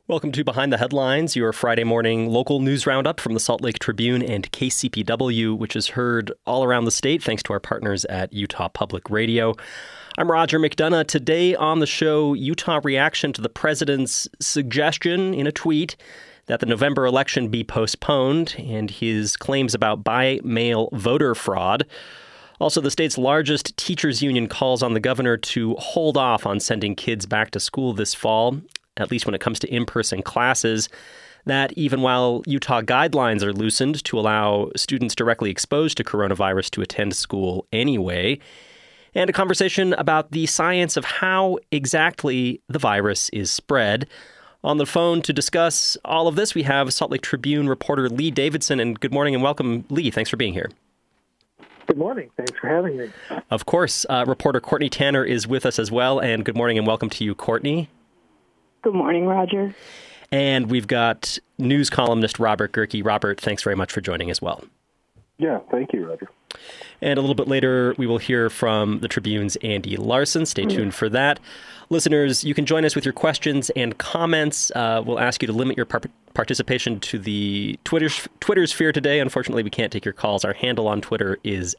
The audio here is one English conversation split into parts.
Welcome to Behind the Headlines, your Friday morning local news roundup from the Salt Lake Tribune and KCPW, which is heard all around the state thanks to our partners at Utah Public Radio. I'm Roger McDonough. Today on the show, Utah reaction to the president's suggestion in a tweet that the November election be postponed and his claims about by-mail voter fraud. Also, the state's largest teachers union calls on the governor to hold off on sending kids back to school this fall, at least when it comes to in-person classes. That even while Utah guidelines are loosened to allow students directly exposed to coronavirus to attend school anyway. And a conversation about the science of how exactly the virus is spread. On the phone to discuss all of this, we have Salt Lake Tribune reporter Lee Davidson. And good morning and welcome, Lee. Thanks for being here. Good morning. Thanks for having me. Of course. Reporter Courtney Tanner is with us as well. And good morning and welcome to you, Courtney. Good morning, Roger. And we've got news columnist Robert Gehrke. Robert, thanks very much for joining as well. Yeah, thank you, Roger. And a little bit later, we will hear from the Tribune's Andy Larson. Stay tuned for that. Listeners, you can join us with your questions and comments. We'll ask you to limit your participation to the Twitter sphere today. Unfortunately, we can't take your calls. Our handle on Twitter is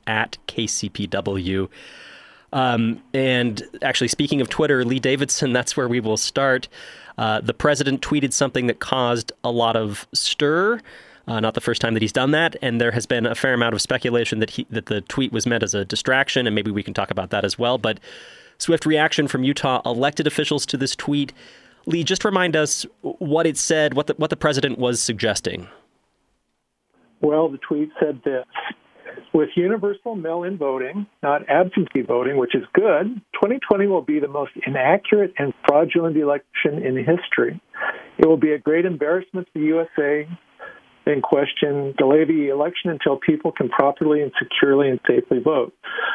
@KCPW. And actually, speaking of Twitter, Lee Davidson, that's where we will start. The president tweeted something that caused a lot of stir. Not the first time that he's done that. And there has been a fair amount of speculation that the tweet was meant as a distraction. And maybe we can talk about that as well. But swift reaction from Utah elected officials to this tweet. Lee, just remind us what it said, what the president was suggesting. Well, the tweet said this. With universal mail-in voting, not absentee voting, which is good, 2020 will be the most inaccurate and fraudulent election in history. It will be a great embarrassment to the USA in question, delay the election until people can properly and securely and safely vote.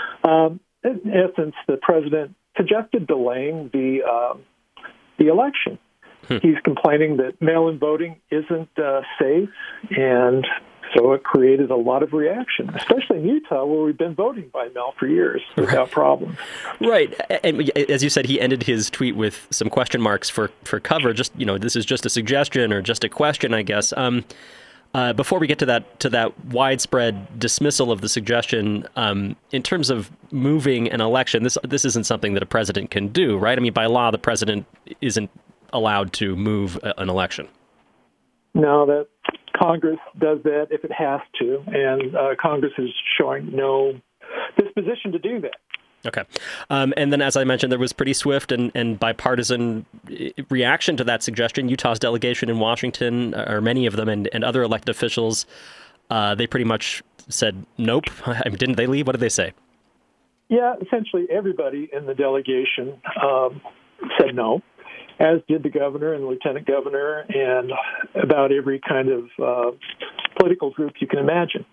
In essence, the president suggested delaying the election. He's complaining that mail-in voting isn't safe, and so it created a lot of reaction, especially in Utah, where we've been voting by mail for years without problem. Right. And as you said, he ended his tweet with some question marks for cover. Just, this is just a suggestion or just a question, I guess. Before we get to that widespread dismissal of the suggestion, in terms of moving an election, this isn't something that a president can do, right? I mean, by law, the president isn't allowed to move an election. No, that Congress does that if it has to, and Congress is showing no disposition to do that. Okay. And then, as I mentioned, there was pretty swift and bipartisan reaction to that suggestion. Utah's delegation in Washington, or many of them, and other elected officials, they pretty much said nope. I mean, didn't they, Lee? What did they say? Yeah, essentially everybody in the delegation said no, as did the governor and the lieutenant governor and about every kind of political group you can imagine.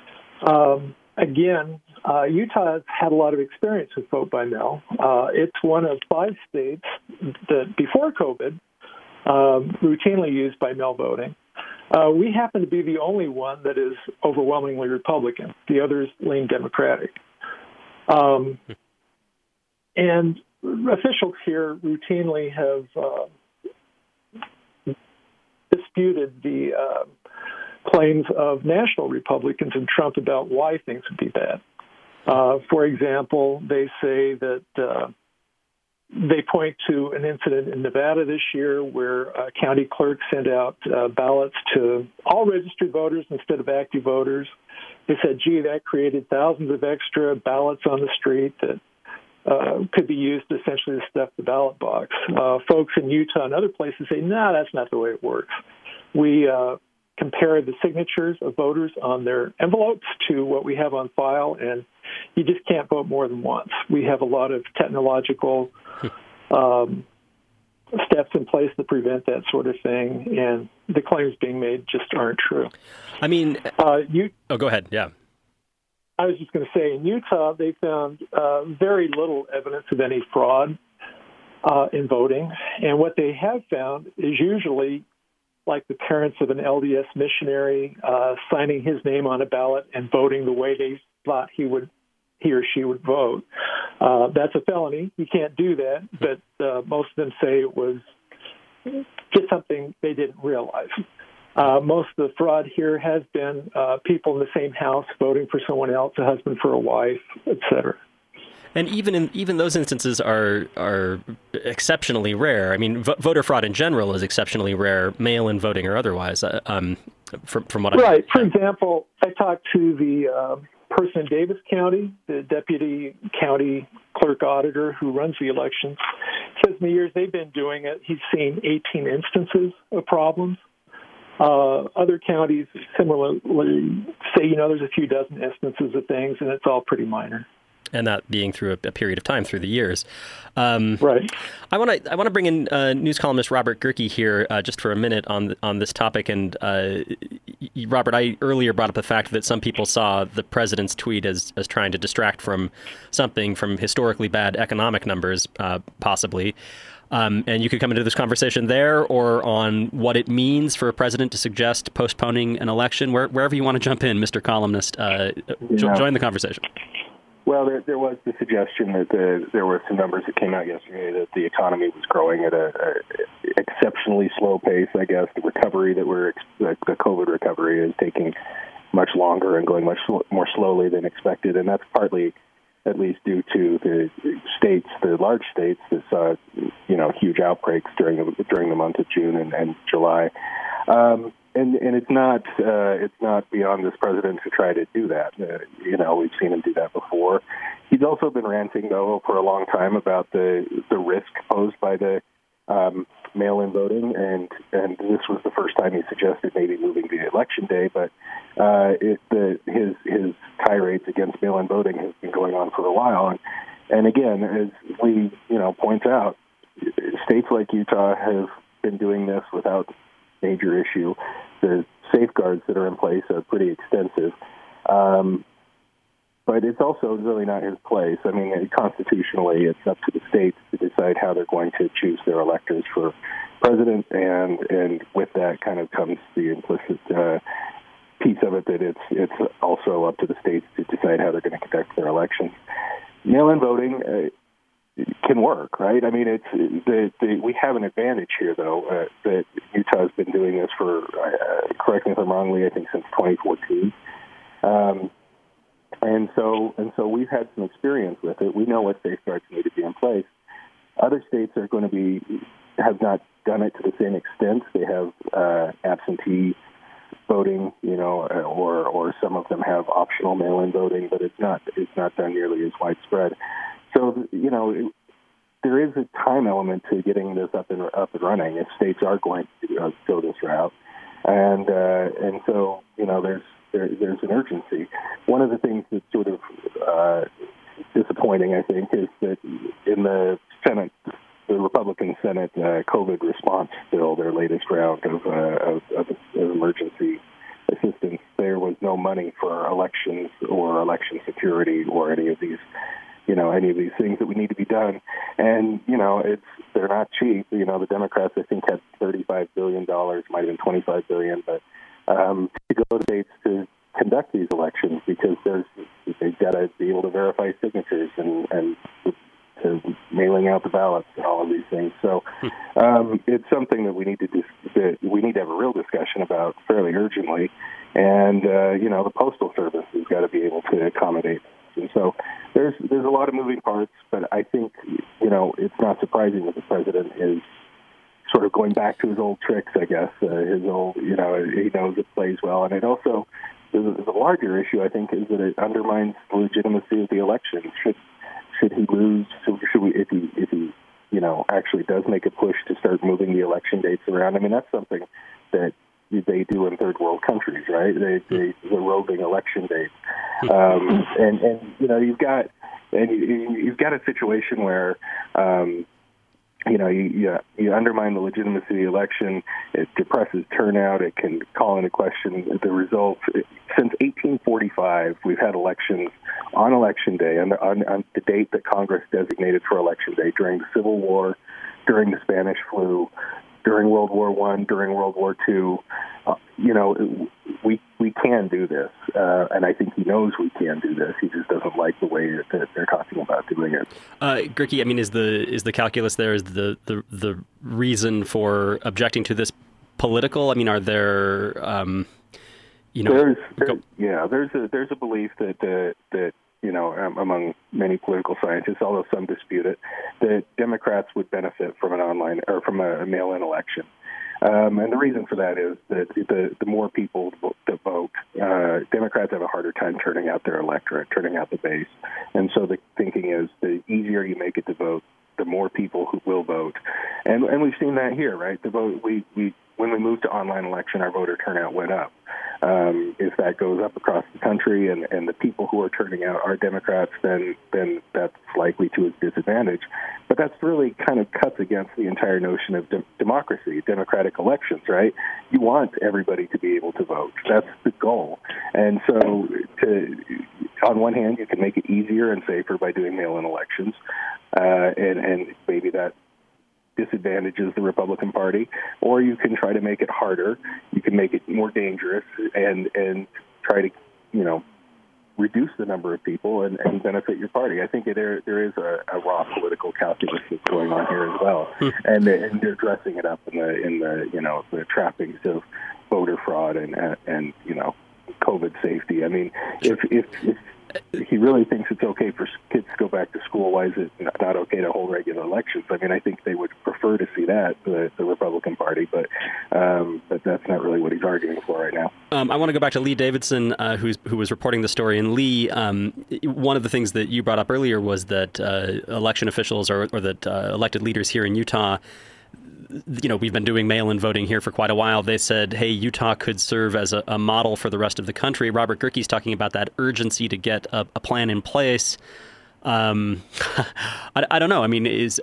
Again, Utah has had a lot of experience with vote by mail. It's one of 5 states that, before COVID, routinely used by mail voting. We happen to be the only one that is overwhelmingly Republican. The others lean Democratic. And officials here routinely have disputed the claims of national Republicans and Trump about why things would be bad. For example, they say that they point to an incident in Nevada this year where a county clerk sent out ballots to all registered voters instead of active voters. They said, gee, that created thousands of extra ballots on the street that could be used essentially to stuff the ballot box. Folks in Utah and other places say, no, that's not the way it works. We compare the signatures of voters on their envelopes to what we have on file, and you just can't vote more than once. We have a lot of technological steps in place to prevent that sort of thing, and the claims being made just aren't true. I mean, go ahead, yeah. I was just going to say, in Utah, they found very little evidence of any fraud in voting, and what they have found is usually like the parents of an LDS missionary signing his name on a ballot and voting the way they thought he or she would vote. That's a felony. You can't do that, but most of them say it was get something they didn't realize. Most of the fraud here has been people in the same house voting for someone else, a husband for a wife, et cetera. And even those instances are exceptionally rare. I mean, voter fraud in general is exceptionally rare, mail-in voting or otherwise. From what right. For example, I talked to the person in Davis County, the deputy county clerk auditor who runs the elections. Says in the years they've been doing it, he's seen 18 instances of problems. Other counties similarly say, there's a few dozen instances of things, and it's all pretty minor. And that being through a period of time, through the years. Right. I want to bring in news columnist Robert Gehrke here just for a minute on this topic. And Robert, I earlier brought up the fact that some people saw the president's tweet as trying to distract from something, from historically bad economic numbers, possibly. And you could come into this conversation there or on what it means for a president to suggest postponing an election, wherever you want to jump in, Mr. Columnist. Join the conversation. Well, there was the suggestion that there were some numbers that came out yesterday that the economy was growing at a exceptionally slow pace. I guess the recovery the COVID recovery is taking much longer and going much more slowly than expected, and that's partly, at least, due to the large states that saw huge outbreaks during the month of June and July. And it's not beyond this president to try to do that. We've seen him do that before. He's also been ranting, though, for a long time about the risk posed by the mail-in voting, and this was the first time he suggested maybe moving the election day. But his tirades against mail-in voting has been going on for a while, and again, as Lee points out, states like Utah have been doing this without major issue. The safeguards that are in place are pretty extensive. But it's also really not his place. I mean, constitutionally, it's up to the states to decide how they're going to choose their electors for president, and with that kind of comes the implicit piece of it that it's also up to the states to decide how they're going to conduct their elections. Mail-in voting can work, right? I mean, we have an advantage here, though, that Utah has been doing this for, correct me if I'm wrong, Lee, I think since 2014. And so we've had some experience with it. We know what safeguards need to be in place. Other states are going to have not done it to the same extent. They have absentee voting, or some of them have optional mail-in voting, but it's not done nearly as widespread. So, there is a time element to getting this up and running if states are going to go this route, and so there's an urgency. One of the things that's sort of disappointing, I think, is that in the Senate, the Republican Senate COVID response bill, their latest round of emergency assistance, there was no money for elections or election security or any of these things that we need to be done. And, they're not cheap. The Democrats, I think, had $35 billion, might have been $25 billion, but to go to states to conduct these elections because they've got to be able to verify signatures and to mailing out the ballots and all of these things. So it's something that we need to have a real discussion about fairly urgently. And, the Postal Service has got to be able to accommodate. And so there's a lot of moving parts, but I think, it's not surprising that the president is sort of going back to his old tricks, I guess, his old, he knows it plays well. And it also, there's a larger issue, I think, is that it undermines the legitimacy of the election. Should he lose, if he actually does make a push to start moving the election dates around, I mean, that's something that they do in third world countries, right? The roving election dates. You've got a situation where, you undermine the legitimacy of the election. It depresses turnout. It can call into question the results. Since 1845, we've had elections on Election Day, on the date that Congress designated for Election Day, during the Civil War, during the Spanish flu, during World War I, during World War II. we can do this, and I think he knows we can do this. He just doesn't like the way that they're talking about doing it. Gerke, I mean, is the calculus there, is the reason for objecting to this political? I mean, are there there's a belief that among many political scientists, although some dispute it, that Democrats would benefit from an online or from a mail-in election. And the reason for that is that the more people that vote, Democrats have a harder time turning out their electorate, turning out the base. And so the thinking is the easier you make it to vote, the more people who will vote. And we've seen that here, right? The vote when we moved to online election, our voter turnout went up. If that goes up across the country and the people who are turning out are Democrats, then that's likely to his disadvantage. But that's really kind of cuts against the entire notion of democracy, democratic elections, right? You want everybody to be able to vote. That's the goal. And so on one hand, you can make it easier and safer by doing mail-in elections, and maybe that disadvantages the Republican Party, or you can try to make it harder. You can make it more dangerous and try to, reduce the number of people and benefit your party. I think there is a raw political calculus that's going on here as well, and they're dressing it up in the trappings of voter fraud and COVID safety. I mean, if he really thinks it's okay for kids to go back to school, why is it not okay to hold regular elections? I mean, I think they would prefer to see that, the Republican Party, but that's not really what he's arguing for right now. I want to go back to Lee Davidson, who was reporting the story. And Lee, one of the things that you brought up earlier was that election officials or that elected leaders here in Utah, we've been doing mail-in voting here for quite a while. They said, hey, Utah could serve as a model for the rest of the country. Robert Gerke's talking about that urgency to get a plan in place. I don't know. I mean, is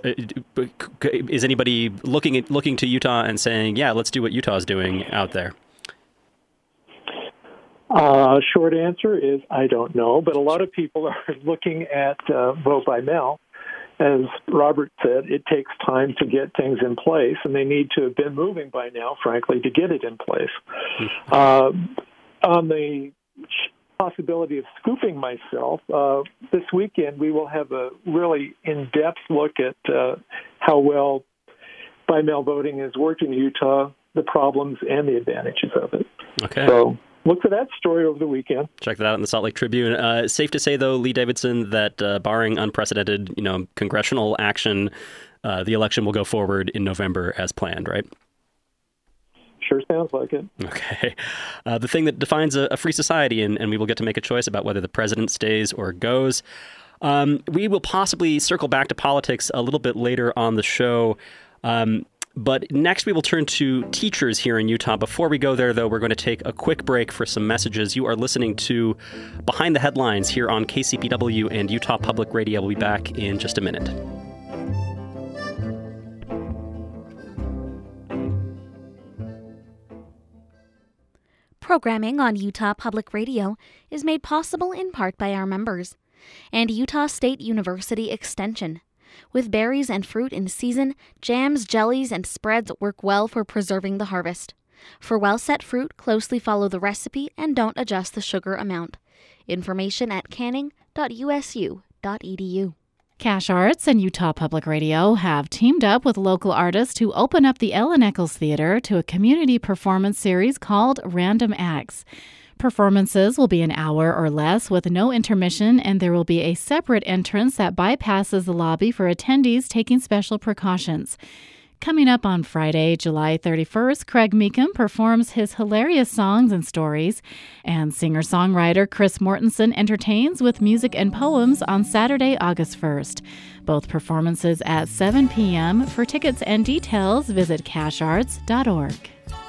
anybody looking to Utah and saying, yeah, let's do what Utah's doing out there? Short answer is I don't know, but a lot of people are looking at vote by mail. As Robert said, it takes time to get things in place, and they need to have been moving by now, frankly, to get it in place. On the possibility of scooping myself, this weekend we will have a really in-depth look at how well by-mail voting has worked in Utah, the problems and the advantages of it. Okay. So look for that story over the weekend. Check that out in the Salt Lake Tribune. Safe to say, though, Lee Davidson, that barring unprecedented, congressional action, the election will go forward in November as planned, right? Sure sounds like it. Okay. The thing that defines a free society, and we will get to make a choice about whether the president stays or goes. We will possibly circle back to politics a little bit later on the show. But next, we will turn to teachers here in Utah. Before we go there, though, we're going to take a quick break for some messages. You are listening to Behind the Headlines here on KCPW and Utah Public Radio. We'll be back in just a minute. Programming on Utah Public Radio is made possible in part by our members and Utah State University Extension. With berries and fruit in season, jams, jellies, and spreads work well for preserving the harvest. For well-set fruit, closely follow the recipe and don't adjust the sugar amount. Information at canning.usu.edu. Cash Arts and Utah Public Radio have teamed up with local artists to open up the Ellen Eccles Theater to a community performance series called Random Acts. Performances will be an hour or less with no intermission, and there will be a separate entrance that bypasses the lobby for attendees taking special precautions. Coming up on Friday, July 31st, Craig Meekum performs his hilarious songs and stories, and singer-songwriter Chris Mortensen entertains with music and poems on Saturday, August 1st. Both performances at 7 p.m. For tickets and details, visit casharts.org.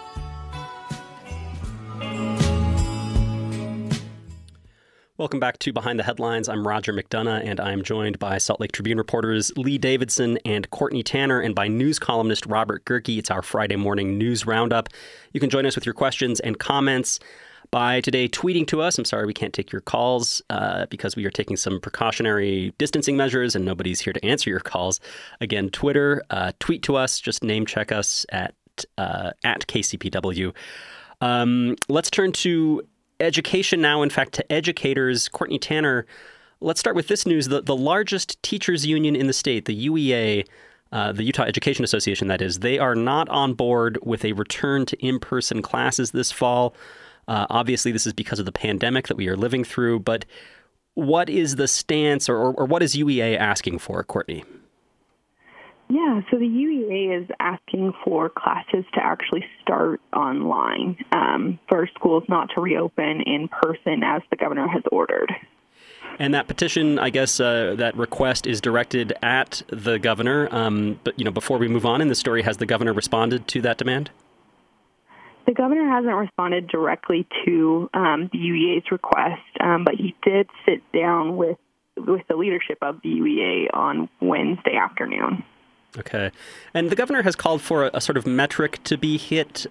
Welcome back to Behind the Headlines. I'm Roger McDonough, and I'm joined by Salt Lake Tribune reporters Lee Davidson and Courtney Tanner, and by news columnist Robert Gerke. It's our Friday morning news roundup. You can join us with your questions and comments by today tweeting to us. I'm sorry we can't take your calls because we are taking some precautionary distancing measures, and nobody's here to answer your calls. Again, Twitter, tweet to us, just name check us at KCPW. Let's turn to education now. In fact, to educators. Courtney Tanner, let's start with this news. The largest teachers union in the state, the UEA, the Utah Education Association, that is, they are not on board with a return to in-person classes this fall. Obviously, this is because of the pandemic that we are living through. But what is the stance or what is UEA asking for, Courtney? Yeah, so the UEA is asking for classes to actually start online, for schools not to reopen in person as the governor has ordered. And that petition, I guess, that request is directed at the governor. But, before we move on in the story, has the governor responded to that demand? The governor hasn't responded directly to the UEA's request, but he did sit down with the leadership of the UEA on Wednesday afternoon. Okay. And the governor has called for a sort of metric to be hit,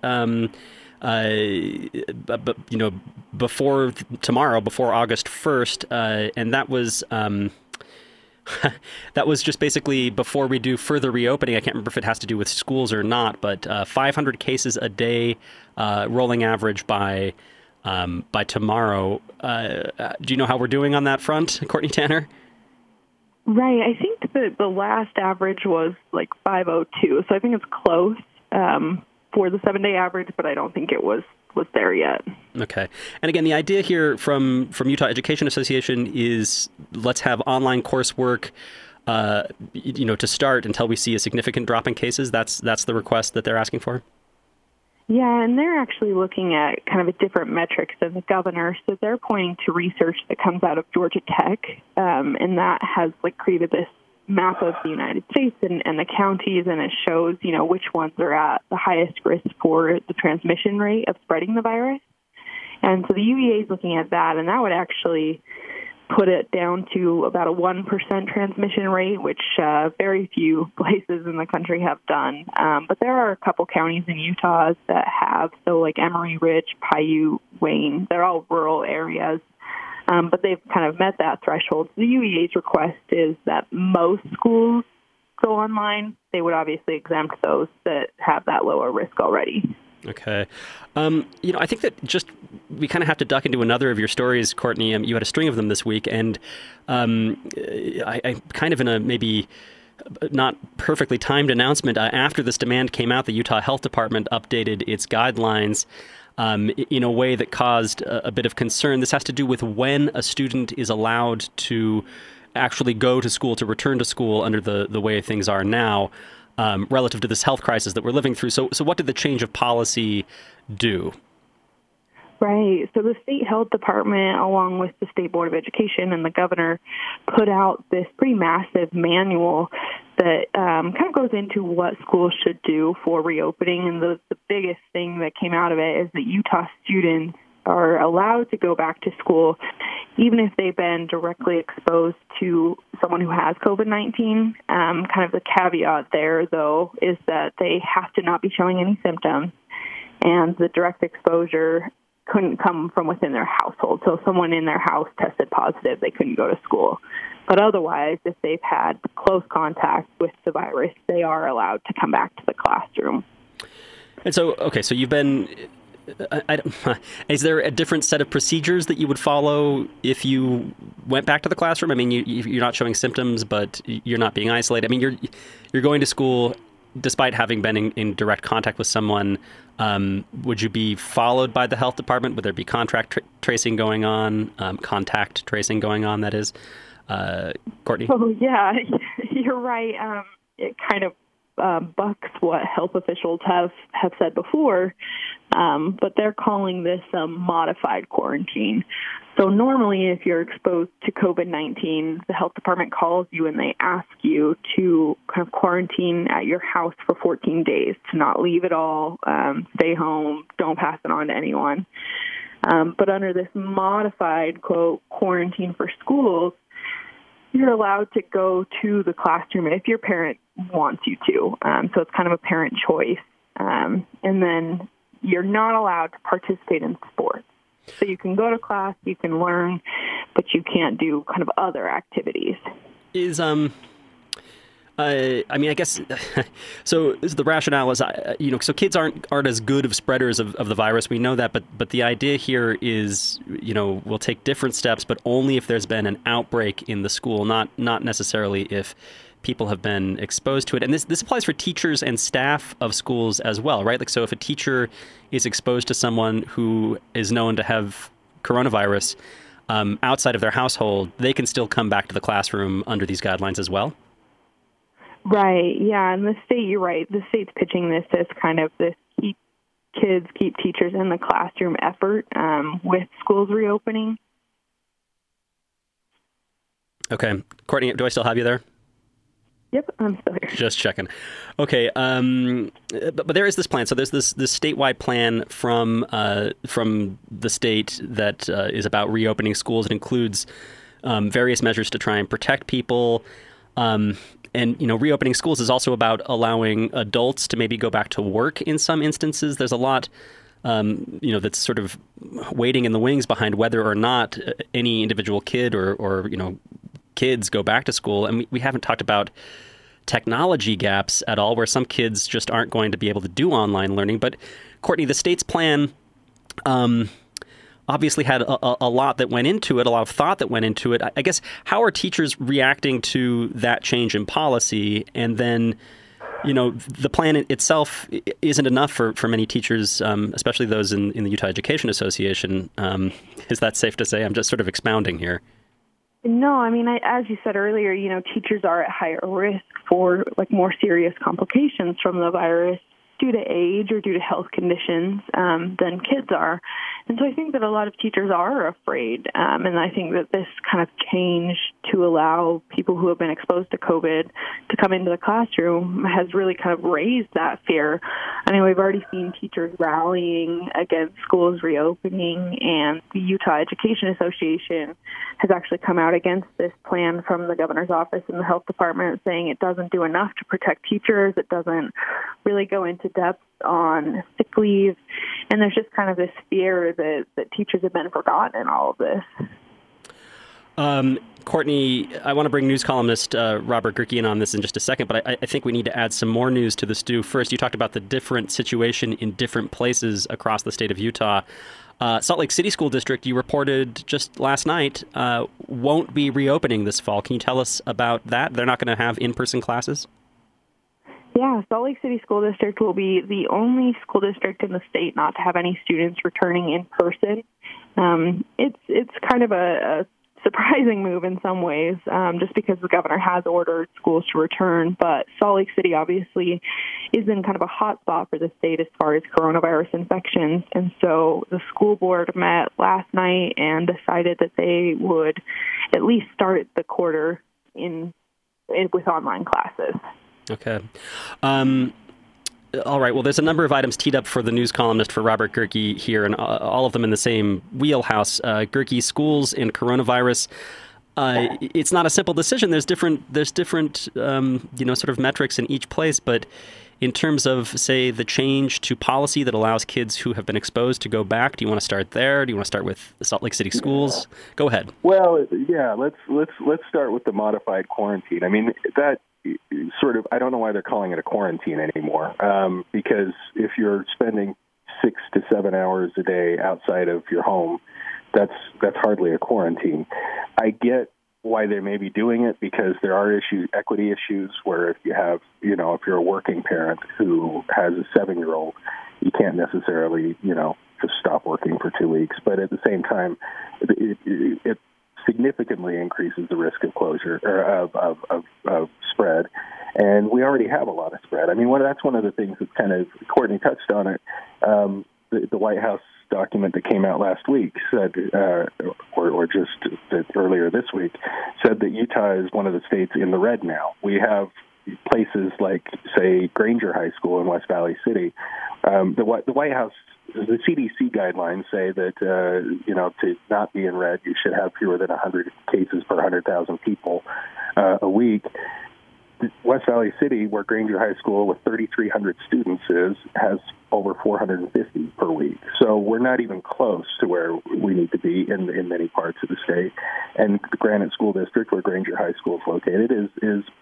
before tomorrow, before August 1st. And that was that was just basically before we do further reopening. I can't remember if it has to do with schools or not, but 500 cases a day, rolling average by tomorrow. Do you know how we're doing on that front, Courtney Tanner? Right. I think the last average was like 502. So I think it's close for the 7-day average, but I don't think it was there yet. Okay. And again, the idea here from Utah Education Association is let's have online coursework, to start until we see a significant drop in cases. That's the request that they're asking for? Yeah, and they're actually looking at kind of a different metric than the governor. So they're pointing to research that comes out of Georgia Tech, and that has created this map of the United States and the counties, and it shows, which ones are at the highest risk for the transmission rate of spreading the virus. And so the UEA is looking at that, and that would actually put it down to about a 1% transmission rate, which very few places in the country have done. But there are a couple counties in Utah that have, so like Emory Ridge, Paiute, Wayne, they're all rural areas. But they've kind of met that threshold. The UEA's request is that most schools go online. They would obviously exempt those that have that lower risk already. Okay. I think that we kind of have to duck into another of your stories, Courtney. You had a string of them this week, and I kind of in a maybe not perfectly timed announcement, after this demand came out, the Utah Health Department updated its guidelines in a way that caused a bit of concern. This has to do with when a student is allowed to actually go to school, to return to school under the way things are now, relative to this health crisis that we're living through. So what did the change of policy do? Right. So the state health department, along with the State Board of Education and the governor, put out this pretty massive manual that kind of goes into what schools should do for reopening. And the biggest thing that came out of it is that Utah students are allowed to go back to school even if they've been directly exposed to someone who has COVID-19. Kind of the caveat there, though, is that they have to not be showing any symptoms, and the direct exposure couldn't come from within their household. So if someone in their house tested positive, they couldn't go to school. But otherwise, if they've had close contact with the virus, they are allowed to come back to the classroom. And so, okay, so you've been... is there a different set of procedures that you would follow if you went back to the classroom? I mean, you're not showing symptoms, but you're not being isolated. I mean, you're going to school despite having been in direct contact with someone. Would you be followed by the health department? Would there be contact tracing going on? Contact tracing going on, that is? Courtney? Oh, yeah, you're right. It kind of bucks what health officials have said before, but they're calling this a modified quarantine. So normally if you're exposed to COVID-19, the health department calls you and they ask you to kind of quarantine at your house for 14 days, to not leave at all, stay home, don't pass it on to anyone. But under this modified, quote, quarantine for schools, you're allowed to go to the classroom if your parent wants you to. So it's kind of a parent choice. And then you're not allowed to participate in sports. So you can go to class, you can learn, but you can't do kind of other activities. Is I mean, I guess, so the rationale is, so kids aren't as good of spreaders of the virus. We know that, but the idea here is, we'll take different steps, but only if there's been an outbreak in the school, not necessarily if people have been exposed to it. And this applies for teachers and staff of schools as well, right? Like, so if a teacher is exposed to someone who is known to have coronavirus outside of their household, they can still come back to the classroom under these guidelines as well? Right, yeah, and the state, you're right, the state's pitching this as kind of this keep teachers in the classroom effort with schools reopening. Okay. Courtney, do I still have you there? Yep, I'm still here. Just checking. Okay, but there is this plan. So there's this statewide plan from the state that is about reopening schools. It includes various measures to try and protect people. And reopening schools is also about allowing adults to maybe go back to work in some instances. There's a lot, that's sort of waiting in the wings behind whether or not any individual kid or kids go back to school. And we haven't talked about technology gaps at all, where some kids just aren't going to be able to do online learning. But Courtney, the state's plan obviously had a lot that went into it, a lot of thought that went into it. I guess, how are teachers reacting to that change in policy? And then, the plan itself isn't enough for many teachers, especially those in the Utah Education Association. Is that safe to say? I'm just sort of expounding here. No, I mean, as you said earlier, teachers are at higher risk for more serious complications from the virus due to age or due to health conditions than kids are. And so I think that a lot of teachers are afraid. And I think that this kind of change to allow people who have been exposed to COVID to come into the classroom has really kind of raised that fear. I mean, we've already seen teachers rallying against schools reopening, and the Utah Education Association has actually come out against this plan from the governor's office and the health department, saying it doesn't do enough to protect teachers. It doesn't really go into depth on sick leave. And there's just kind of this fear that teachers have been forgotten in all of this. Courtney, I want to bring news columnist Robert Gehrke in on this in just a second, but I think we need to add some more news to the stew. First, you talked about the different situation in different places across the state of Utah. Salt Lake City School District, you reported just last night, won't be reopening this fall. Can you tell us about that? They're not going to have in-person classes? Yeah, Salt Lake City School District will be the only school district in the state not to have any students returning in person. It's kind of a surprising move in some ways, just because the governor has ordered schools to return. But Salt Lake City obviously is in kind of a hot spot for the state as far as coronavirus infections. And so the school board met last night and decided that they would at least start the quarter with online classes. Okay. All right. Well, there's a number of items teed up for the news columnist for Robert Gehrke here, and all of them in the same wheelhouse. Gehrke, schools and coronavirus. It's not a simple decision. There's different sort of metrics in each place. But in terms of, say, the change to policy that allows kids who have been exposed to go back, do you want to start there? Do you want to start with the Salt Lake City schools? Go ahead. Well, yeah. Let's start with the modified quarantine. I mean, that sort of, I don't know why they're calling it a quarantine anymore, because if you're spending 6 to 7 hours a day outside of your home, that's hardly a quarantine. I get why they may be doing it, because there are equity issues where if you have, if you're a working parent who has a 7-year-old, you can't necessarily, just stop working for 2 weeks. But at the same time, it significantly increases the risk of closure or of spread, and we already have a lot of spread. I mean, that's one of the things that's kind of, Courtney touched on it. The White House document that came out last week said, or just earlier this week, said that Utah is one of the states in the red now. We have places like, say, Granger High School in West Valley City. The White House, the CDC guidelines say that, to not be in red, you should have fewer than 100 cases per 100,000 people a week. West Valley City, where Granger High School with 3,300 students has over 450 per week. So we're not even close to where we need to be in many parts of the state. And the Granite School District, where Granger High School is located, is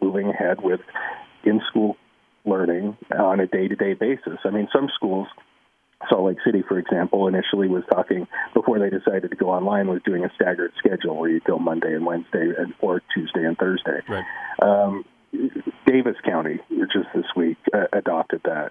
moving ahead with in-school learning on a day-to-day basis. I mean, some schools, Salt Lake City, for example, initially was talking, before they decided to go online, was doing a staggered schedule where you go Monday and Wednesday or Tuesday and Thursday. Right. Davis County, which is this week, adopted that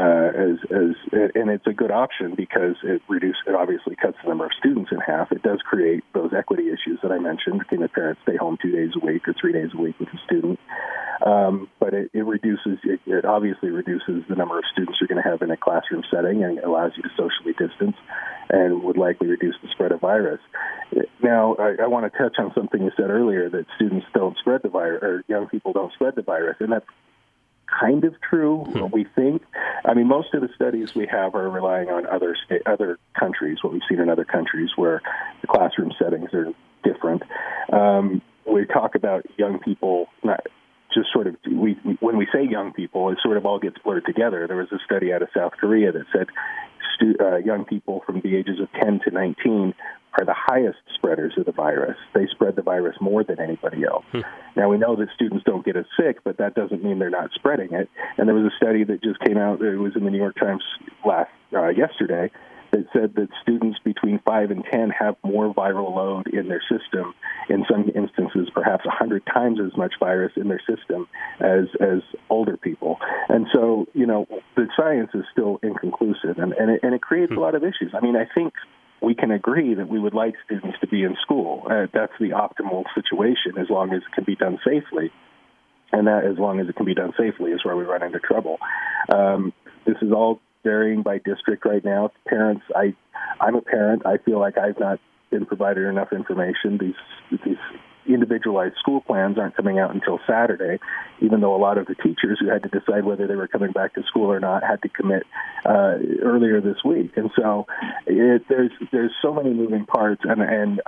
and it's a good option because it obviously cuts the number of students in half. It does create those equity issues that I mentioned. Can the parents stay home 2 days a week or 3 days a week with a student? But it obviously reduces the number of students you're going to have in a classroom setting and allows you to socially distance and would likely reduce the spread of virus. Now, I want to touch on something you said earlier, that students don't spread the virus, or young people don't spread the virus, and that's kind of true, we think. I mean, most of the studies we have are relying on other countries, what we've seen in other countries where the classroom settings are different. We talk about young people, not just sort of, when we say young people, it sort of all gets blurred together. There was a study out of South Korea that said young people from the ages of 10 to 19 are the highest spreaders of the virus. They spread the virus more than anybody else. Now, we know that students don't get as sick, but that doesn't mean they're not spreading it. And there was a study that just came out, it was in the New York Times yesterday, that said that students between 5 and 10 have more viral load in their system, in some instances perhaps 100 times as much virus in their system as older people. And so, the science is still inconclusive, and it creates a lot of issues. I mean, I think we can agree that we would like students to be in school. That's the optimal situation, as long as it can be done safely. And that, as long as it can be done safely, is where we run into trouble. This is all varying by district right now. Parents, I'm a parent. I feel like I've not been provided enough information. These individualized school plans aren't coming out until Saturday, even though a lot of the teachers who had to decide whether they were coming back to school or not had to commit earlier this week. And so there's so many moving parts, and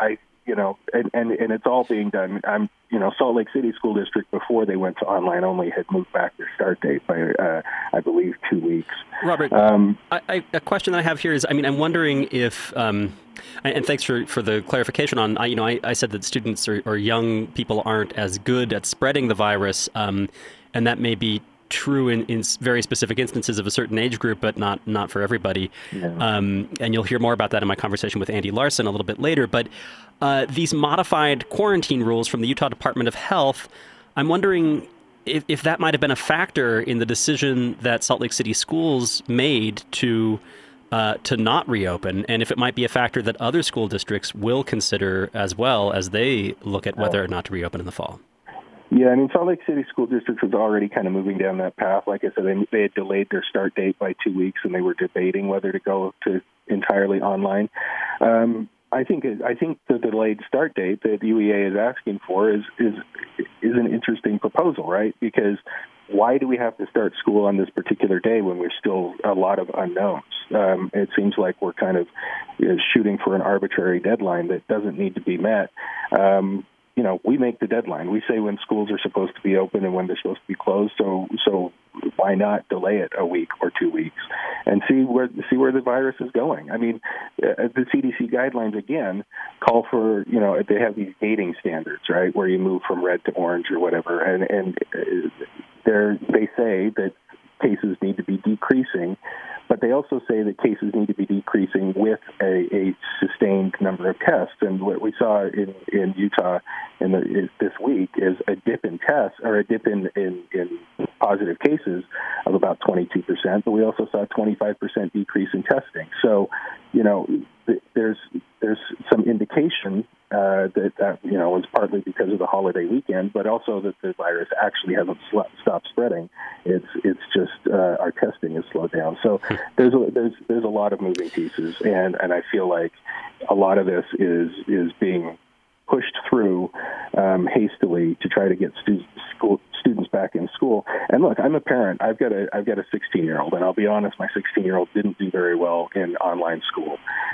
it's all being done. Salt Lake City School District, before they went to online only, had moved back their start date by, I believe, 2 weeks. Robert, a question that I have here is, I'm wondering if, and thanks for the clarification on, I said that students or young people aren't as good at spreading the virus, and that may be true in very specific instances of a certain age group, but not for everybody. Yeah. And you'll hear more about that in my conversation with Andy Larson a little bit later. But these modified quarantine rules from the Utah Department of Health, I'm wondering if that might have been a factor in the decision that Salt Lake City schools made to not reopen, and if it might be a factor that other school districts will consider as well as they look at whether or not to reopen in the fall. Yeah, Salt Lake City School District was already kind of moving down that path. Like I said, they had delayed their start date by 2 weeks, and they were debating whether to go to entirely online. I think the delayed start date that UEA is asking for is an interesting proposal, right? Because why do we have to start school on this particular day when we're still a lot of unknowns? It seems like we're kind of shooting for an arbitrary deadline that doesn't need to be met. We make the deadline. We say when schools are supposed to be open and when they're supposed to be closed. So why not delay it a week or 2 weeks and see where the virus is going? I mean, the CDC guidelines again call for, they have these gating standards, right, where you move from red to orange or whatever, and they say that cases need to be decreasing, but they also say that cases need to be decreasing with a sustained number of tests. And what we saw in Utah this week is a dip in tests, or a dip in positive cases of about 22%, but we also saw a 25% decrease in testing. So, there's some indication that was partly because of the holiday weekend, but also that the virus actually hasn't stopped spreading. It's just our testing has slowed down. So there's a lot of moving pieces, and I feel like a lot of this is being pushed through hastily to try to get students back in school. And look, I'm a parent. I've got a 16-year-old, and I'll be honest, my 16-year-old didn't do very well in online school.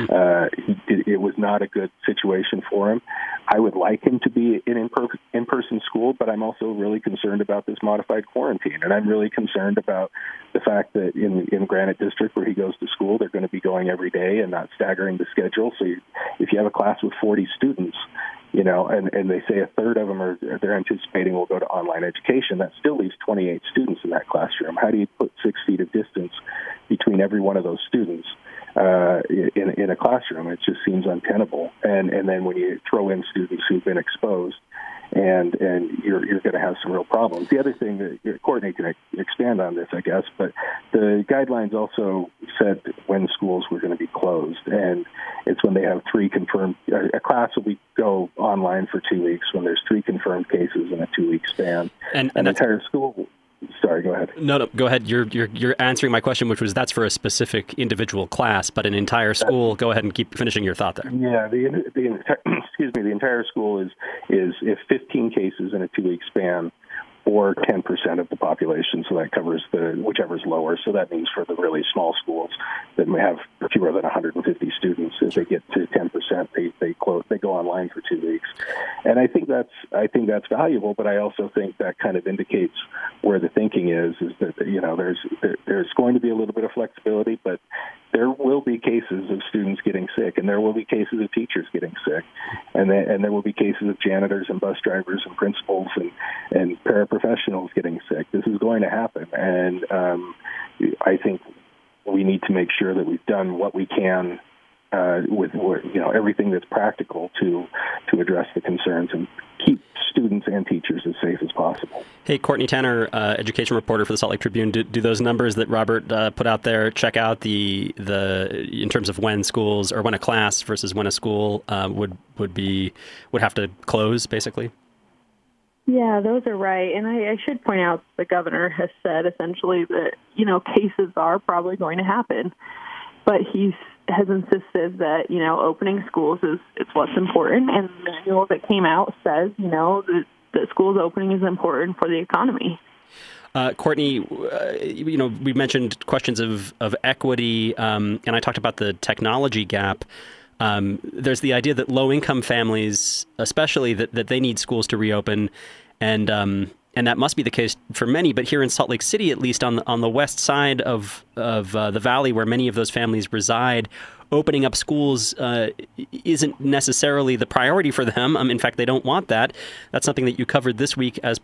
It was not a good situation for him. I would like him to be in in-person school, but I'm also really concerned about this modified quarantine, and I'm really concerned about the fact that in Granite District, where he goes to school, they're going to be going every day and not staggering the schedule. So if you have a class with 40 students, and they say a third of them they're anticipating will go to online education. That still leaves 28 students in that classroom. How do you put 6 feet of distance between every one of those students in a classroom? It just seems untenable. And then when you throw in students who've been exposed, and you're going to have some real problems. The other thing that Courtney can expand on this, I guess, but the guidelines also said when schools were going to be closed, and it's when they have 3 confirmed. A class will go online for 2 weeks when there's 3 confirmed cases in a 2-week span, and an entire school. Sorry, go ahead. No, go ahead. You're answering my question, which was that's for a specific individual class, but an entire school. Go ahead and keep finishing your thought there. Yeah, the entire school is if 15 cases in a 2-week span, or 10% of the population, so that covers whichever's lower. So that means for the really small schools that may have fewer than 150 students, if they get to 10%, they go online for 2 weeks. And I think that's valuable, but I also think that kind of indicates where the thinking is that there's going to be a little bit of flexibility, but there will be cases of students getting sick, and there will be cases of teachers getting sick, and there will be cases of janitors and bus drivers and principals and paraprofessionals getting sick. This is going to happen, and I think we need to make sure that we've done what we can with everything that's practical to address the concerns and keep students and teachers as safe as possible. Hey, Courtney Tanner, education reporter for the Salt Lake Tribune. Do those numbers that Robert put out there check out the in terms of when schools or when a class versus when a school would have to close, basically? Yeah, those are right. And I should point out the governor has said essentially that, cases are probably going to happen. But he has insisted that, opening schools is what's important. And the manual that came out says, that schools opening is important for the economy. Courtney, we mentioned questions of equity, and I talked about the technology gap. There's the idea that low-income families, especially, that they need schools to reopen, and that must be the case for many. But here in Salt Lake City, at least on the west side of the valley, where many of those families reside, opening up schools isn't necessarily the priority for them. In fact, they don't want that. That's something that you covered this week as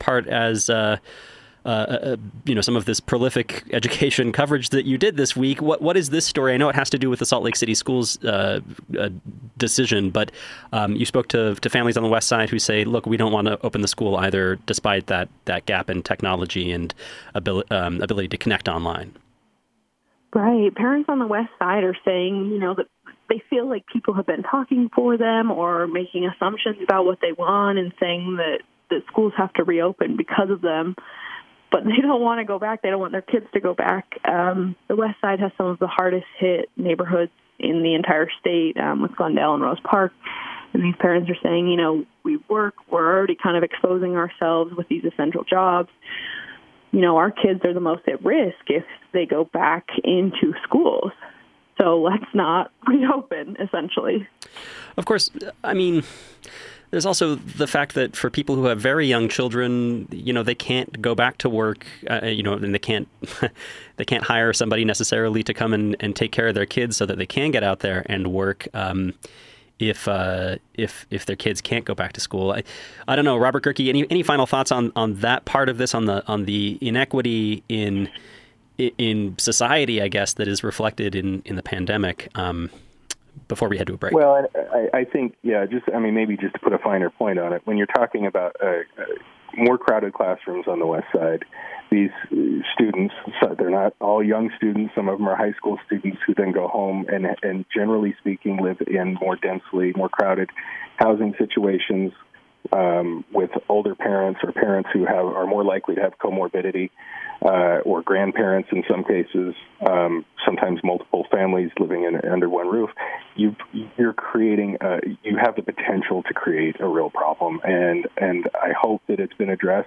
some of this prolific education coverage that you did this week. What is this story? I know it has to do with the Salt Lake City schools decision, but you spoke to families on the west side who say, look, we don't want to open the school either, despite that gap in technology and ability to connect online. Right. Parents on the west side are saying, that they feel like people have been talking for them or making assumptions about what they want and saying that schools have to reopen because of them. But they don't want to go back. They don't want their kids to go back. The west side has some of the hardest hit neighborhoods in the entire state, with Glendale and Rose Park. And these parents are saying, we're already kind of exposing ourselves with these essential jobs. Our kids are the most at risk if they go back into schools. So let's not reopen, essentially. Of course, there's also the fact that for people who have very young children, they can't go back to work, and they can't hire somebody necessarily to come and take care of their kids so that they can get out there and work. If their kids can't go back to school, I don't know, Robert Gehrke, any final thoughts on that part of this, on the inequity in society, I guess, that is reflected in the pandemic? Before we head to a break. Well, I think, maybe just to put a finer point on it, when you're talking about more crowded classrooms on the west side, these students, they're not all young students. Some of them are high school students who then go home and generally speaking, live in more crowded housing situations with older parents or parents who are more likely to have comorbidity, or grandparents in some cases, sometimes multiple families living under one roof. You're creating, you have the potential to create a real problem, and I hope that it's been addressed.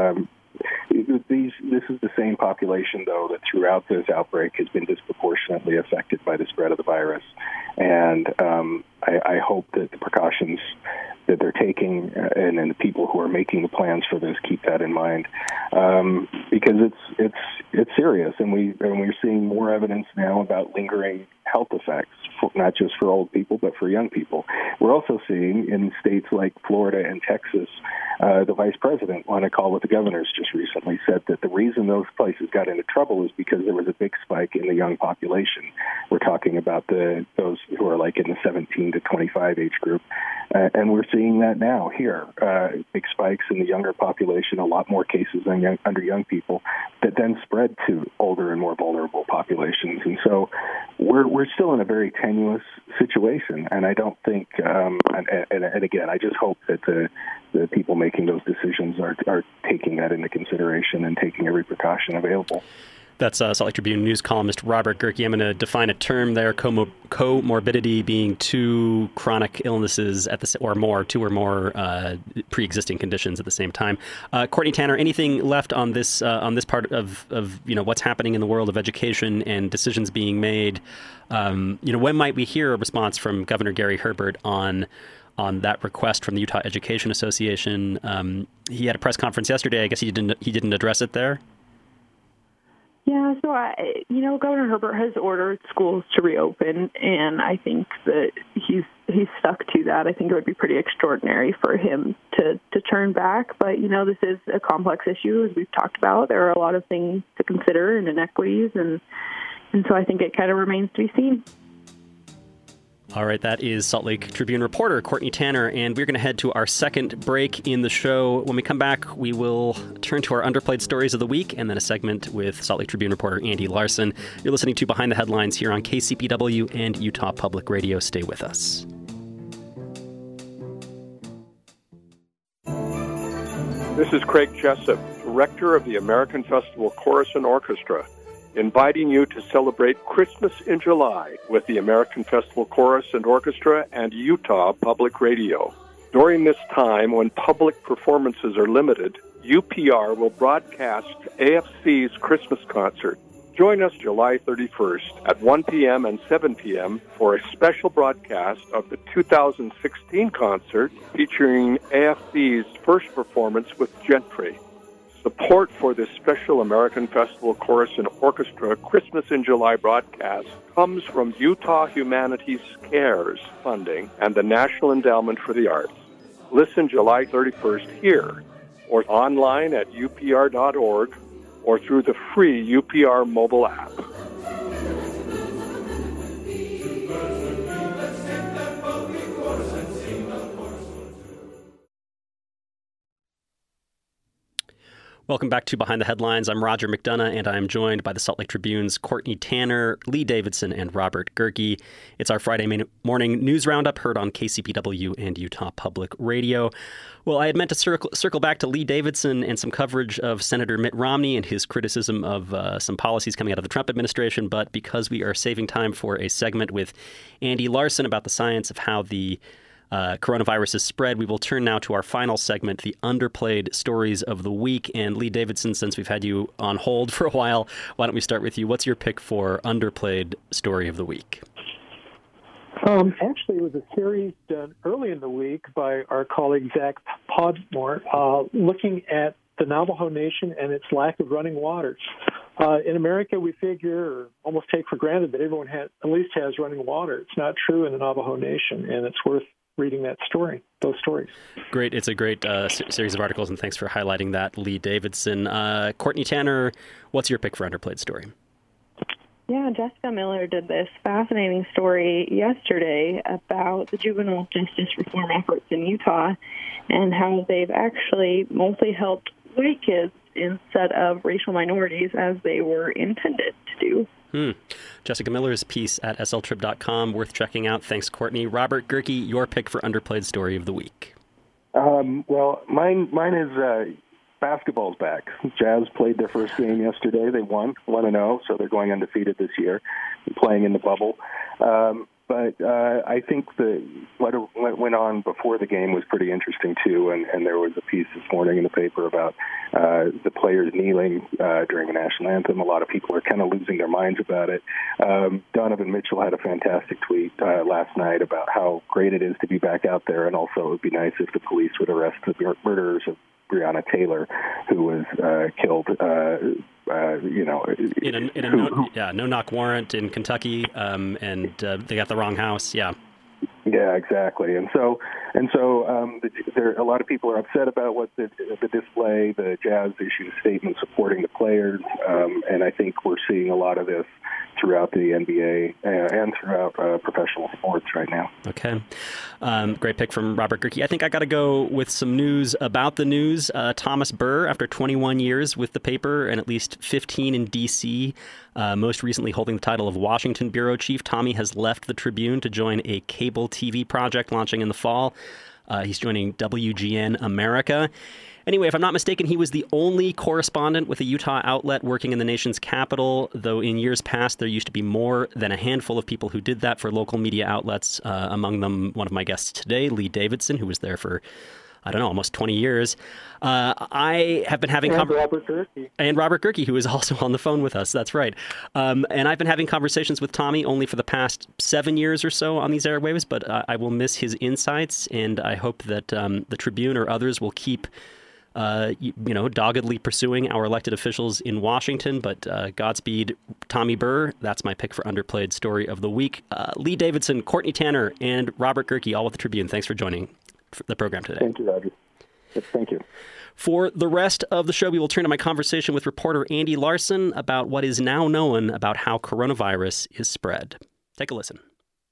This is the same population, though, that throughout this outbreak has been disproportionately affected by the spread of the virus, and I hope that the precautions that they're taking and the people who are making the plans for this keep that in mind, because it's serious, and we're seeing more evidence now about lingering health effects, not just for old people, but for young people. We're also seeing in states like Florida and Texas, the vice president, on a call with the governors just recently, said that the reason those places got into trouble is because there was a big spike in the young population. We're talking about those who are like in the 17 to 25 age group, and we're seeing that now here. Big spikes in the younger population, a lot more cases under young people that then spread to older and more vulnerable populations. And so we're still in a very tenuous situation, and I don't think, and again, I just hope that the people making those decisions are taking that into consideration and taking every precaution available. That's Salt Lake Tribune news columnist Robert Gehrke. I'm going to define a term there, comorbidity being two chronic illnesses two or more pre-existing conditions at the same time. Courtney Tanner, anything left on this part of what's happening in the world of education and decisions being made? When might we hear a response from Governor Gary Herbert on that request from the Utah Education Association? He had a press conference yesterday. I guess he didn't address it there. Yeah, so Governor Herbert has ordered schools to reopen, and I think that he's stuck to that. I think it would be pretty extraordinary for him to turn back. But this is a complex issue, as we've talked about. There are a lot of things to consider and inequities, and so I think it kind of remains to be seen. All right, that is Salt Lake Tribune reporter Courtney Tanner, and we're going to head to our second break in the show. When we come back, we will turn to our underplayed stories of the week and then a segment with Salt Lake Tribune reporter Andy Larson. You're listening to Behind the Headlines here on KCPW and Utah Public Radio. Stay with us. This is Craig Jessup, director of the American Festival Chorus and Orchestra, inviting you to celebrate Christmas in July with the American Festival Chorus and Orchestra and Utah Public Radio. During this time, when public performances are limited, UPR will broadcast AFC's Christmas concert. Join us July 31st at 1 p.m. and 7 p.m. for a special broadcast of the 2016 concert featuring AFC's first performance with Gentry. Support for this special American Festival Chorus and Orchestra Christmas in July broadcast comes from Utah Humanities Cares funding and the National Endowment for the Arts. Listen July 31st here or online at upr.org or through the free UPR mobile app. Welcome back to Behind the Headlines. I'm Roger McDonough, and I'm joined by the Salt Lake Tribune's Courtney Tanner, Lee Davidson, and Robert Gehrke. It's our Friday morning news roundup heard on KCPW and Utah Public Radio. Well, I had meant to circle back to Lee Davidson and some coverage of Senator Mitt Romney and his criticism of some policies coming out of the Trump administration, but because we are saving time for a segment with Andy Larson about the science of how the coronavirus is spread, we will turn now to our final segment, the underplayed stories of the week. And Lee Davidson, since we've had you on hold for a while, why don't we start with you? What's your pick for underplayed story of the week? Actually, it was a series done early in the week by our colleague Zach Podmore, looking at the Navajo Nation and its lack of running water. In America, we figure or almost take for granted that everyone at least has running water. It's not true in the Navajo Nation, and it's worth reading those stories. Great. It's a great series of articles, and thanks for highlighting that, Lee Davidson. Courtney Tanner, what's your pick for underplayed story? Yeah, Jessica Miller did this fascinating story yesterday about the juvenile justice reform efforts in Utah and how they've actually mostly helped white kids instead of racial minorities as they were intended to do. Jessica Miller's piece at sltrib.com, worth checking out. Thanks, Courtney. Robert Gehrke, your pick for underplayed story of the week. Well, mine is basketball's back. Jazz played their first game yesterday. They won 1-0, so they're going undefeated this year, playing in the bubble. But I think what went on before the game was pretty interesting, too, and there was a piece this morning in the paper about the players kneeling during the national anthem. A lot of people are kind of losing their minds about it. Donovan Mitchell had a fantastic tweet last night about how great it is to be back out there, and also it would be nice if the police would arrest the murderers of Breonna Taylor, who was killed. In a no-knock warrant in Kentucky, and they got the wrong house. Yeah. Yeah, exactly. And so there a lot of people are upset about what the display. The Jazz issued a statement supporting the players, and I think we're seeing a lot of this throughout the NBA and throughout professional sports right now. Okay. Great pick from Robert Gehrke. I think I got to go with some news about the news. Thomas Burr, after 21 years with the paper and at least 15 in D.C., most recently holding the title of Washington bureau chief, Tommy has left the Tribune to join a cable TV project launching in the fall. He's joining WGN America. Anyway, if I'm not mistaken, he was the only correspondent with a Utah outlet working in the nation's capital, though in years past there used to be more than a handful of people who did that for local media outlets, among them one of my guests today, Lee Davidson, who was there for, almost 20 years. I have been having... Robert Gehrke. And Robert Gehrke, who is also on the phone with us. That's right. And I've been having conversations with Tommy only for the past 7 years or so on these airwaves, but I will miss his insights, and I hope that the Tribune or others will keep doggedly pursuing our elected officials in Washington. But Godspeed, Tommy Burr. That's my pick for Underplayed Story of the Week. Lee Davidson, Courtney Tanner, and Robert Gehrke, all with the Tribune. Thanks for joining the program today. Thank you, Roger. Yes, thank you. For the rest of the show, we will turn to my conversation with reporter Andy Larson about what is now known about how coronavirus is spread. Take a listen.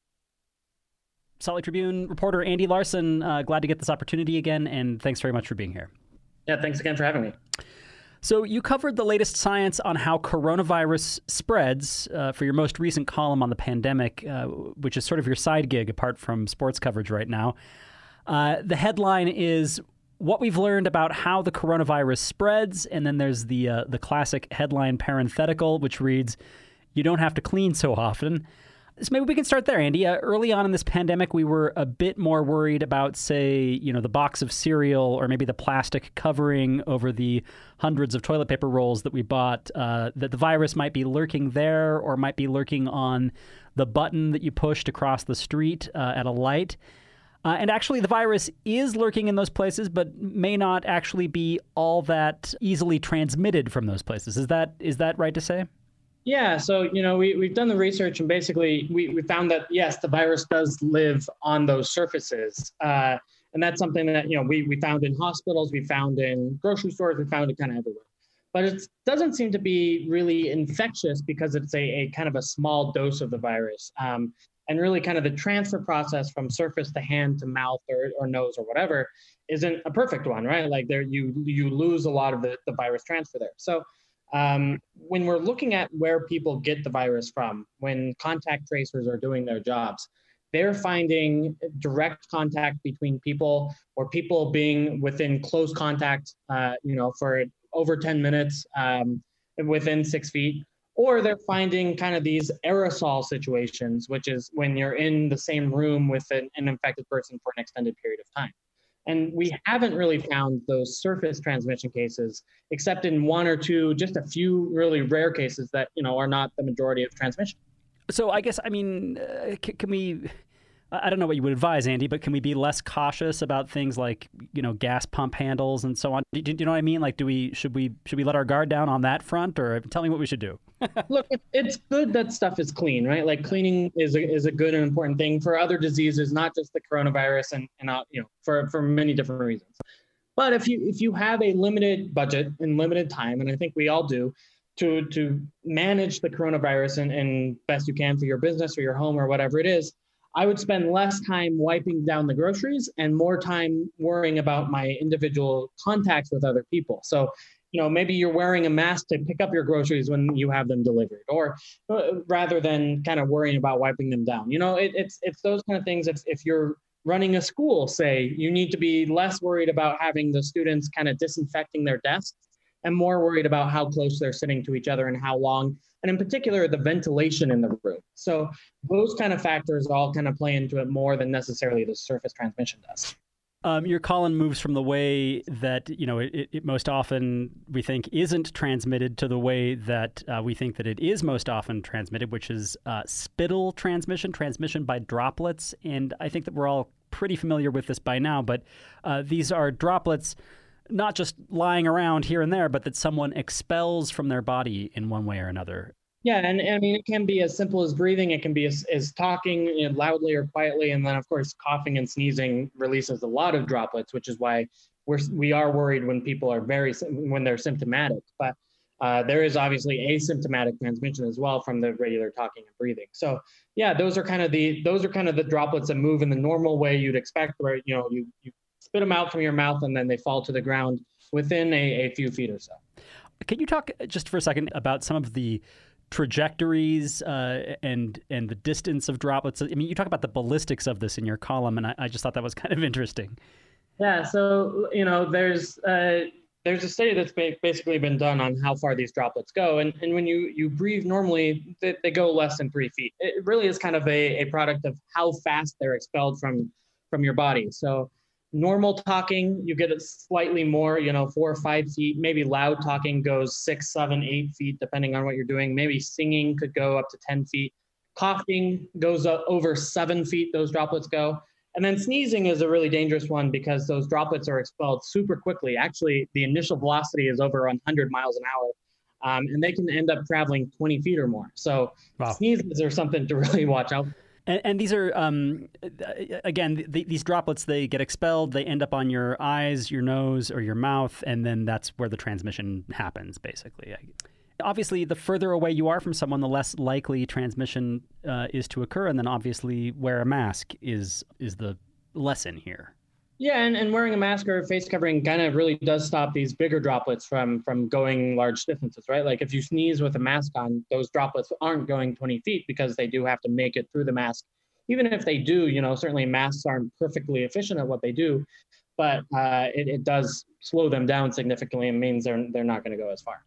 Salt Lake Tribune reporter Andy Larson, glad to get this opportunity again, and thanks very much for being here. Yeah, thanks again for having me. So you covered the latest science on how coronavirus spreads for your most recent column on the pandemic, which is sort of your side gig apart from sports coverage right now. The headline is what we've learned about how the coronavirus spreads, and then there's the classic headline parenthetical, which reads, "You don't have to clean so often." So maybe we can start there, Andy. Early on in this pandemic, we were a bit more worried about, say, the box of cereal or maybe the plastic covering over the hundreds of toilet paper rolls that we bought, that the virus might be lurking there or might be lurking on the button that you pushed across the street at a light. And actually, the virus is lurking in those places, but may not actually be all that easily transmitted from those places. Is that right to say? Yeah, so, we've done the research, and basically we found that, yes, the virus does live on those surfaces. And that's something that, we found in hospitals, we found in grocery stores, we found it kind of everywhere. But it doesn't seem to be really infectious because it's a kind of a small dose of the virus. And really kind of the transfer process from surface to hand to mouth or nose or whatever isn't a perfect one, right? Like there you lose a lot of the virus transfer there. So when we're looking at where people get the virus from, when contact tracers are doing their jobs, they're finding direct contact between people or people being within close contact, for over 10 minutes within 6 feet. Or they're finding kind of these aerosol situations, which is when you're in the same room with an infected person for an extended period of time. And we haven't really found those surface transmission cases, except in one or two, just a few really rare cases that, are not the majority of transmission. So I guess, can we, I don't know what you would advise, Andy, but can we be less cautious about things like, gas pump handles and so on? Do you know what I mean? Like, should we let our guard down on that front, or tell me what we should do? Look, it's good that stuff is clean, right? Like cleaning is a good and important thing for other diseases, not just the coronavirus, and for many different reasons. But if you have a limited budget and limited time, and I think we all do, to manage the coronavirus and best you can for your business or your home or whatever it is, I would spend less time wiping down the groceries and more time worrying about my individual contacts with other people. So, maybe you're wearing a mask to pick up your groceries when you have them delivered, or rather than kind of worrying about wiping them down. It's those kind of things. If you're running a school, say, you need to be less worried about having the students kind of disinfecting their desks and more worried about how close they're sitting to each other and how long, and in particular, the ventilation in the room. So those kind of factors all kind of play into it more than necessarily the surface transmission does. Your column moves from the way that, it most often we think isn't transmitted to the way that we think that it is most often transmitted, which is spittle transmission by droplets. And I think that we're all pretty familiar with this by now, but these are droplets not just lying around here and there, but that someone expels from their body in one way or another. Yeah, and I mean, it can be as simple as breathing. It can be as talking loudly or quietly. And then, of course, coughing and sneezing releases a lot of droplets, which is why we are worried when people are when they're symptomatic. But there is obviously asymptomatic transmission as well from the regular talking and breathing. So yeah, those are kind of the droplets that move in the normal way you'd expect, where you spit them out from your mouth and then they fall to the ground within a few feet or so. Can you talk just for a second about some of the trajectories and the distance of droplets? I mean, you talk about the ballistics of this in your column, and I just thought that was kind of interesting. Yeah, so there's a study that's basically been done on how far these droplets go, and when you breathe normally, they go less than 3 feet. It really is kind of a product of how fast they're expelled from your body. So normal talking, you get it slightly more, 4 or 5 feet. Maybe loud talking goes 6, 7, 8 feet, depending on what you're doing. Maybe singing could go up to 10 feet. Coughing goes up over 7 feet, those droplets go. And then sneezing is a really dangerous one because those droplets are expelled super quickly. Actually, the initial velocity is over 100 miles an hour, and they can end up traveling 20 feet or more. So wow. Sneezes are something to really watch out for. And these are, again, these droplets, they get expelled, they end up on your eyes, your nose, or your mouth, and then that's where the transmission happens, basically. Obviously, the further away you are from someone, the less likely transmission is to occur, and then obviously wear a mask is the lesson here. Yeah, and wearing a mask or a face covering kind of really does stop these bigger droplets from going large distances, right? Like if you sneeze with a mask on, those droplets aren't going 20 feet because they do have to make it through the mask. Even if they do, certainly masks aren't perfectly efficient at what they do, but it does slow them down significantly and means they're not going to go as far.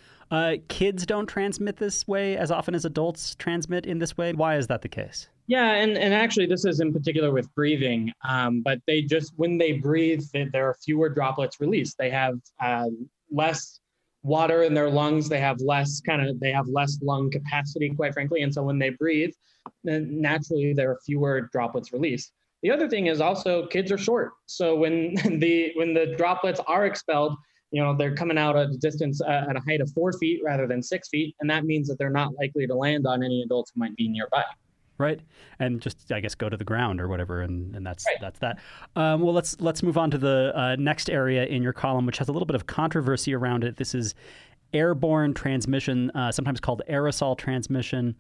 Kids don't transmit this way as often as adults transmit in this way. Why is that the case? Yeah, and actually this is in particular with breathing, but when they breathe, there are fewer droplets released. They have less water in their lungs. They have less lung capacity, quite frankly. And so when they breathe, then naturally there are fewer droplets released. The other thing is also kids are short. So when the droplets are expelled, they're coming out at a distance at a height of 4 feet rather than 6 feet. And that means that they're not likely to land on any adults who might be nearby. Right. And just, I guess, go to the ground or whatever. And that's right. That's that. Well, let's move on to the next area in your column, which has a little bit of controversy around it. This is airborne transmission, sometimes called aerosol transmission.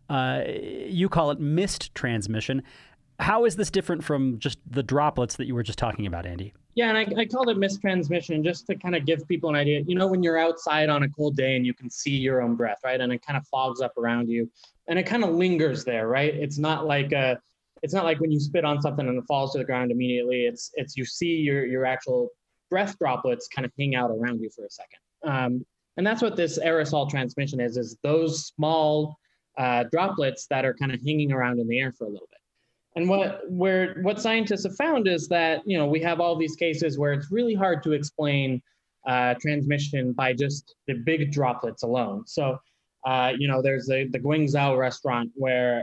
You call it mist transmission. How is this different from just the droplets that you were just talking about, Andy? Yeah, and I called it mist transmission just to kind of give people an idea. When you're outside on a cold day and you can see your own breath, right? And it kind of fogs up around you and it kind of lingers there, right? It's not like when you spit on something and it falls to the ground immediately. It's you see your actual breath droplets kind of hang out around you for a second. And that's what this aerosol transmission is those small droplets that are kind of hanging around in the air for a little bit. And what scientists have found is that, we have all these cases where it's really hard to explain transmission by just the big droplets alone. So, there's the Guangzhou restaurant where,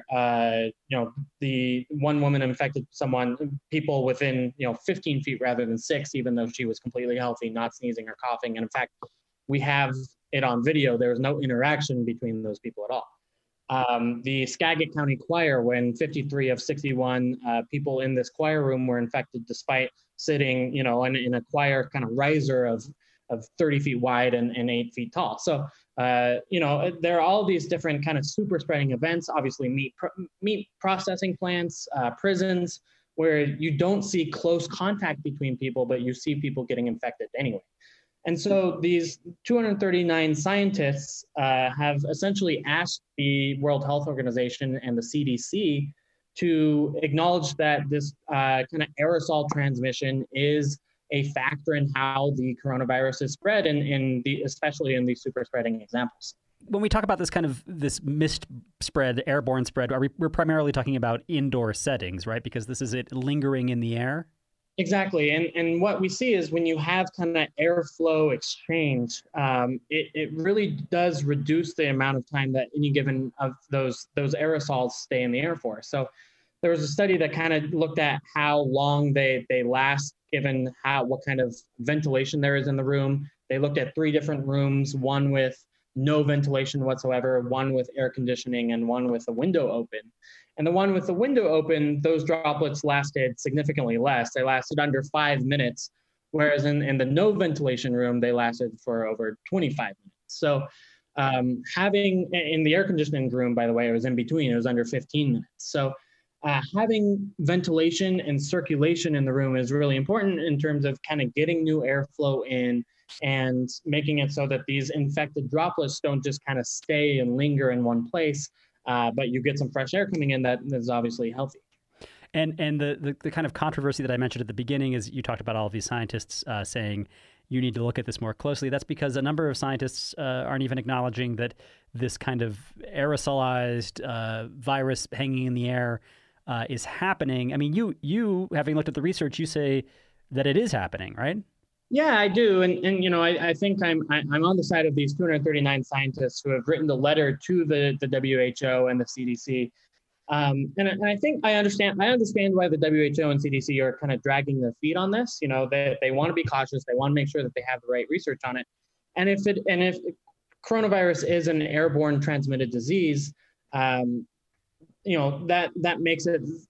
the one woman infected people within, 15 feet rather than 6, even though she was completely healthy, not sneezing or coughing. And in fact, we have it on video. There was no interaction between those people at all. The Skagit County Choir, when 53 of 61 people in this choir room were infected, despite sitting, in a choir kind of riser of 30 feet wide and 8 feet tall. So, there are all these different kind of super spreading events, obviously meat processing plants, prisons, where you don't see close contact between people, but you see people getting infected anyway. And so these 239 scientists have essentially asked the World Health Organization and the CDC to acknowledge that this kind of aerosol transmission is a factor in how the coronavirus is spread, especially in these super spreading examples. When we talk about this mist spread, airborne spread, we're primarily talking about indoor settings, right? Because this is it lingering in the air? Exactly. And what we see is when you have kind of airflow exchange, it really does reduce the amount of time that any given of those aerosols stay in the air for. So there was a study that kind of looked at how long they last, given what kind of ventilation there is in the room. They looked at 3 different rooms, one with no ventilation whatsoever, one with air conditioning, and one with the window open. And the one with the window open, those droplets lasted significantly less. They lasted under 5 minutes, whereas in the no ventilation room, they lasted for over 25 minutes. So having, in the air conditioning room, by the way, it was in between, it was under 15 minutes. So having ventilation and circulation in the room is really important in terms of kind of getting new airflow in and making it so that these infected droplets don't just kind of stay and linger in one place, but you get some fresh air coming in that is obviously healthy. And the kind of controversy that I mentioned at the beginning is you talked about all of these scientists saying you need to look at this more closely. That's because a number of scientists aren't even acknowledging that this kind of aerosolized virus hanging in the air is happening. I mean, you having looked at the research, you say that it is happening, right? Yeah, I do. And you know, I think I'm on the side of these 239 scientists who have written the letter to the WHO and the CDC. And I think I understand why the WHO and CDC are kind of dragging their feet on this. You know, they want to be cautious. They want to make sure that they have the right research on it. And if coronavirus is an airborne transmitted disease, you know, that makes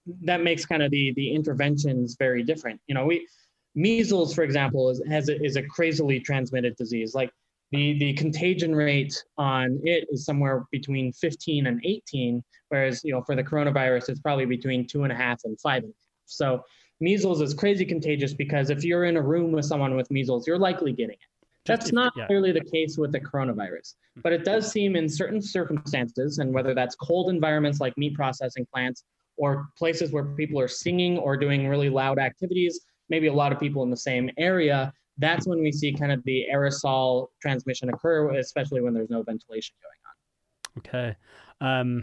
kind of the interventions very different. You know, measles, for example, is a crazily transmitted disease. Like the contagion rate on it is somewhere between 15 and 18, whereas, you know, for the coronavirus, it's probably between 2.5 and 5.5. So measles is crazy contagious because if you're in a room with someone with measles, you're likely getting it. That's not clearly the case with the coronavirus, but it does seem in certain circumstances, and whether that's cold environments like meat processing plants or places where people are singing or doing really loud activities, maybe a lot of people in the same area, that's when we see kind of the aerosol transmission occur, especially when there's no ventilation going on. Okay.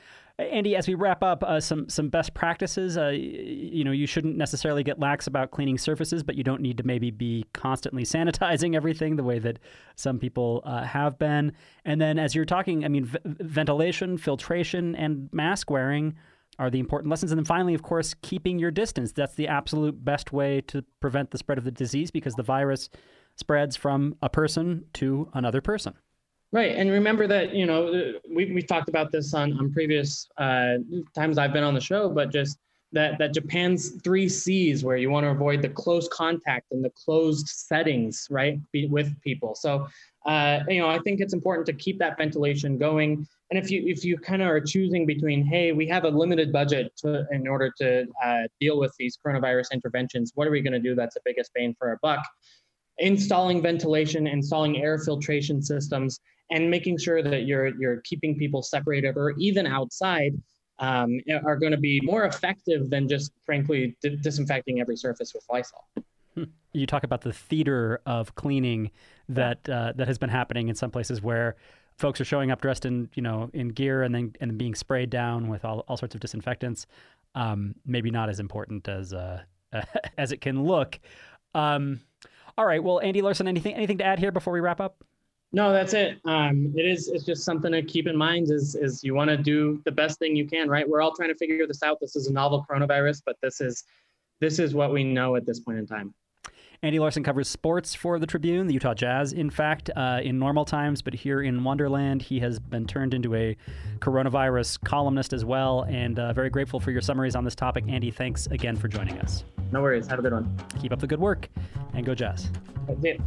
Andy, as we wrap up, some best practices. You know, you shouldn't necessarily get lax about cleaning surfaces, but you don't need to maybe be constantly sanitizing everything the way that some people have been. And then as you're talking, I mean, ventilation, filtration, and mask wearing are the important lessons. And then finally, of course, keeping your distance. That's the absolute best way to prevent the spread of the disease because the virus spreads from a person to another person. Right. And remember that, you know, we've talked about this on previous times I've been on the show, but just that Japan's 3 C's, where you want to avoid the close contact and the closed settings, right, with people. So, you know, I think it's important to keep that ventilation going. And if you kind of are choosing between, hey, we have a limited budget in order to deal with these coronavirus interventions, what are we going to do that's the biggest bang for our buck? Installing ventilation, installing air filtration systems, and making sure that you're keeping people separated or even outside are going to be more effective than just, frankly, disinfecting every surface with Lysol. You talk about the theater of cleaning that has been happening in some places where folks are showing up dressed in gear and then being sprayed down with all sorts of disinfectants. Maybe not as important as it can look. All right. Well, Andy Larson, anything to add here before we wrap up? No, that's it. It's just something to keep in mind is you want to do the best thing you can, right? We're all trying to figure this out. This is a novel coronavirus, but this is what we know at this point in time. Andy Larson covers sports for the Tribune, the Utah Jazz, in fact, in normal times. But here in Wonderland, he has been turned into a coronavirus columnist as well. And very grateful for your summaries on this topic. Andy, thanks again for joining us. No worries. Have a good one. Keep up the good work and go Jazz. That's it.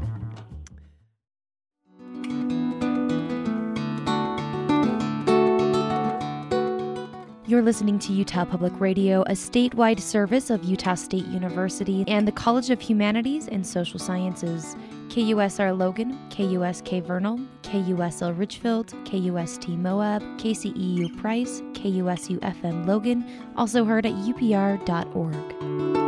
You're listening to Utah Public Radio, a statewide service of Utah State University and the College of Humanities and Social Sciences. KUSR Logan, KUSK Vernal, KUSL Richfield, KUST Moab, KCEU Price, KUSU FM Logan, also heard at upr.org.